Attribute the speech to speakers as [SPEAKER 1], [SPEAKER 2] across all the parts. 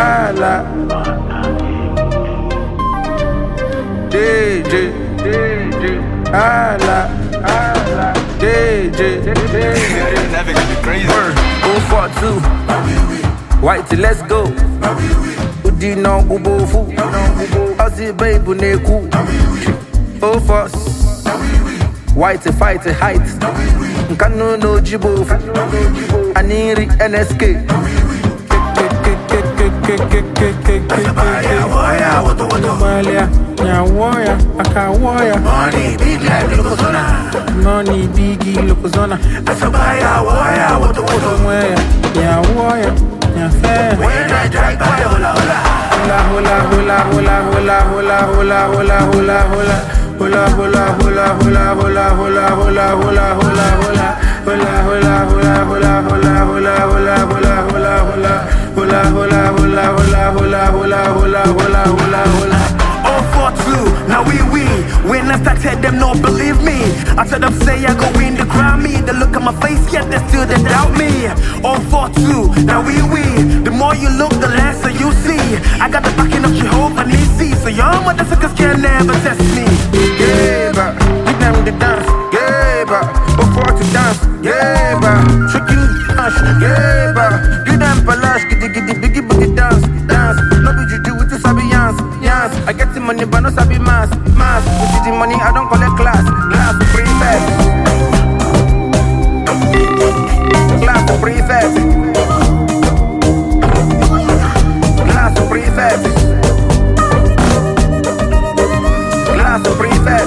[SPEAKER 1] Ala. DJ. Ala. DJ.
[SPEAKER 2] That nigga be crazy.
[SPEAKER 1] 042. White, let's go. Udi no bubofu. Ozzy baby neku. 04. White fight height. Nkano no jibofu. Aniri NSK.
[SPEAKER 3] Money big like Lokozona.
[SPEAKER 1] Money biggie Lokozona.
[SPEAKER 3] Asabaya waya what
[SPEAKER 1] Yeah, warrior. Yeah, fair.
[SPEAKER 3] When I drive by hola hola.
[SPEAKER 1] Hola, hola, hola, hola, hola, hola, hola, hola, hola. Hola, hola, hola, hola, hola, hola, hola, hola, hola, hola. Hola, hola, hola, hola, hola, hola, hola, hola, hola, hola. Hola, hola, hola, hola, hola, hola, hola, hola, hola.
[SPEAKER 3] 042, now we when I started them not believe me. I said them say I go win the Grammy. They look at my face, yet they still they doubt me. 042, now we the more you look, the less you see. I got the backing of Jehovah Nissi, so your motherfuckers can never test me.
[SPEAKER 1] Yeah, but give them the dance. Yeah, but 042 dance. Yeah, but tricky dance. Yeah, but give them palash, giddy biggie dance. No be you do it to sabi yans. I get the money, but no sabi mass. With the money, I don't collect class. Class to prefect. Class to prefect. Class to prefect. Class to prefect.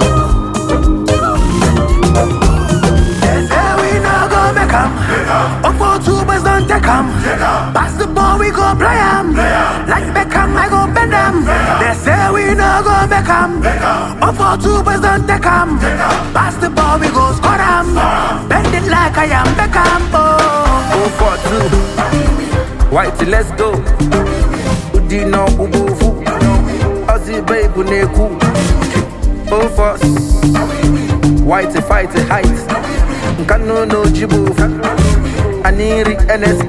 [SPEAKER 3] They say we not go make 'em. 042 boys don't take 'em. Pass the ball, we go play 'em. Like Beckham, I go bend 'em. They say we not go make 'em. 042 boys don't take 'em. Pass the ball, we go score 'em. Bend it like I am Beckham.
[SPEAKER 1] 042. White, let's go. Udi no bubofu. Ozzy baby neku. 04. White fight height. Nkano no jibofu. Aniri NSK.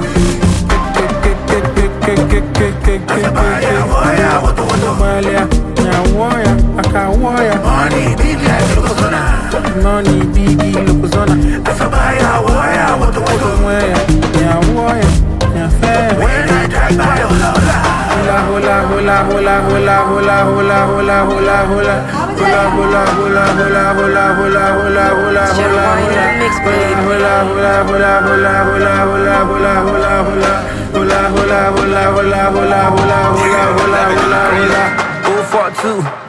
[SPEAKER 3] Money big like Lokozona.
[SPEAKER 1] Money biggie Lokozona.
[SPEAKER 3] Asabaya waya what
[SPEAKER 1] Yeah, warrior. Yeah, fair.
[SPEAKER 3] When I drive by hola hola.
[SPEAKER 1] Hola, hola, hola, hola, hola, hola, hola, hola, hola. Hola, hola, hola, hola, hola, hola, hola, hola, hola, hola. Hola, hola, hola, hola, hola, hola, hola, hola, hola. Hola, hola, hola, hola, hola, hola, hola, hola, hola, hola. 042.